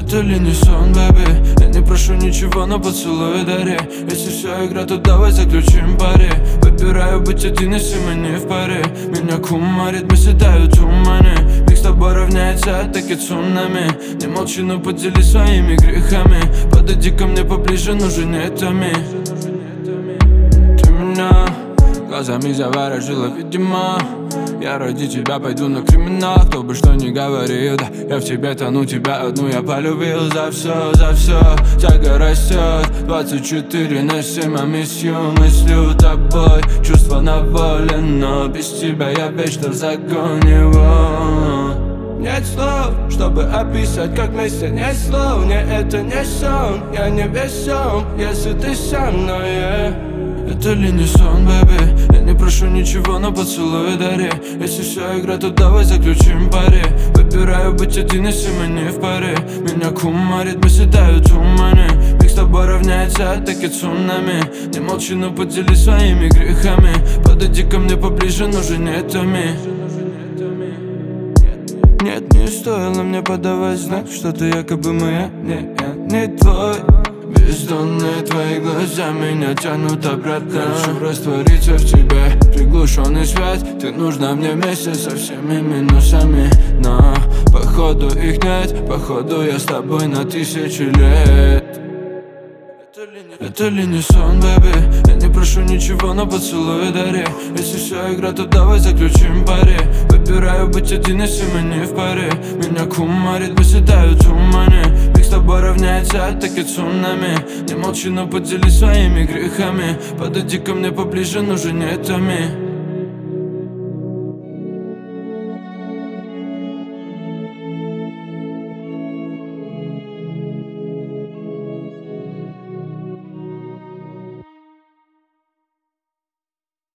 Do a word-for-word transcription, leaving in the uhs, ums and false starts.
Это ли не сон, бэби? Я не прошу ничего, но поцелуй дари. Если вся игра, то давай заключим пари. Выбираю быть один, если мы не в паре. Меня кумарит, мысли дают туманы. Миг с тобой равняется атаке цунами. Не молчи, но поделись своими грехами. Подойди ко мне поближе, нужен не томи. Ты меня глазами заворожила, видимо. Я ради тебя пойду на криминал. Кто бы что ни говорил, да, я в тебе тону, тебя одну я полюбил. За все, за все, тяга растет двадцать четыре на семь, а миссию мыслю тобой. Чувства на воле, но без тебя я вечно в загоне. Нет слов, чтобы описать, как вместе. Нет слов, не это не сон. Я не весом, если ты со мной, yeah. Это ли не сон, бэби? Я не прошу ничего, но поцелуй дари. Если вся игра, то давай заключим пари. Выбираю быть один, если мы не в паре. Меня кумарит, мысли дают туманы. Миг с тобой равняется атаке цунами. Не молчи, но поделись своими грехами. Подойди ко мне поближе, нужен не томи. Нет, не стоило мне подавать знак, что ты якобы моя, не, я не твой. Бездонные твои глаза меня тянут обратно. Хочу раствориться в тебе, приглушенный свет. Ты нужна мне вместе со всеми минусами. Но походу их нет, походу я с тобой на тысячи лет. Это ли не сон, бэби? Я не прошу ничего, но поцелуй дари. Если вся игра, то давай заключим пари. Выбираю быть один, если мы не в паре. Меня кумарит, мысли дают туманы. Миг с тобой равняется атаке цунами. Не молчи, но поделись своими грехами. Подойди ко мне поближе, нужен не томи.